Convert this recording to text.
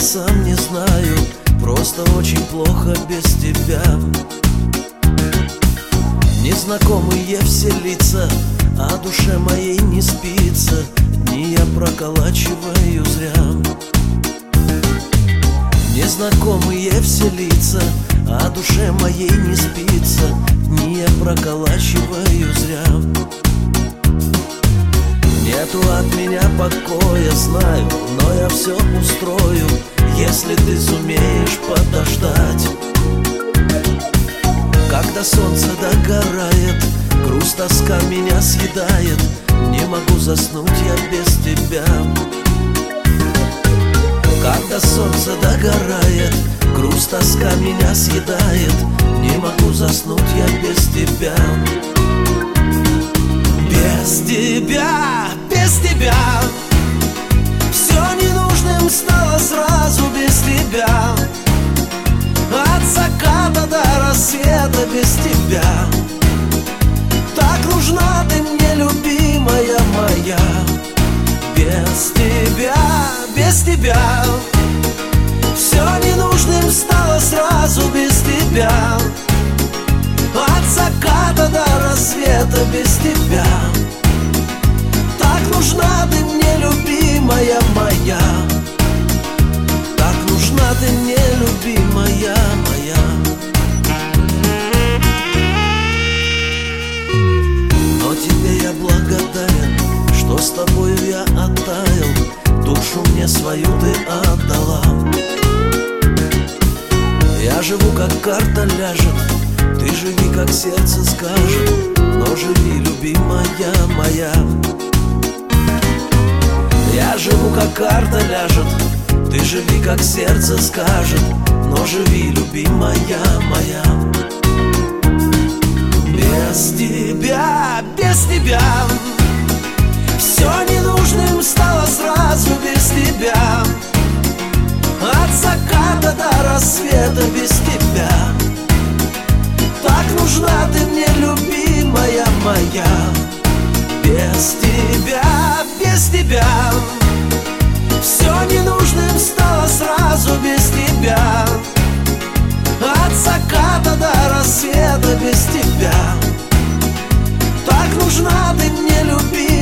сам не знаю, просто очень плохо без тебя. Незнакомые все лица, а душе моей не спится, дни я проколачиваю зря. Незнакомые все лица, а душе моей не спится, дни я проколачиваю зря. Нету от меня покоя, знаю, но я все устрою, если ты сумеешь подождать. Когда солнце догорает, грусть, тоска меня съедает, не могу заснуть я без тебя. Когда солнце догорает, грусть, тоска меня съедает, не могу заснуть я без тебя. Без тебя, без тебя все ненужным стало сразу без тебя. От заката до рассвета без тебя. Так нужна ты мне, любимая моя. Без тебя, без тебя все ненужным стало сразу без тебя. От заката до рассвета без тебя. Так нужна ты мне, любимая моя. Так нужна ты мне, любимая моя. Но тебе я благодарен, что с тобою я оттаял, душу мне свою ты отдала. Я живу, как карта ляжет, ты живи, как сердце скажет, но живи, любимая моя. Я живу, как карта ляжет, ты живи, как сердце скажет, но живи, любимая моя. Без тебя, без тебя все ненужным стало сразу без тебя. От заката до рассвета без тебя. Так нужна ты мне, любимая моя. Без тебя, без тебя все ненужным стало сразу без тебя. От заката до рассвета без тебя. Так нужна ты мне, любимая.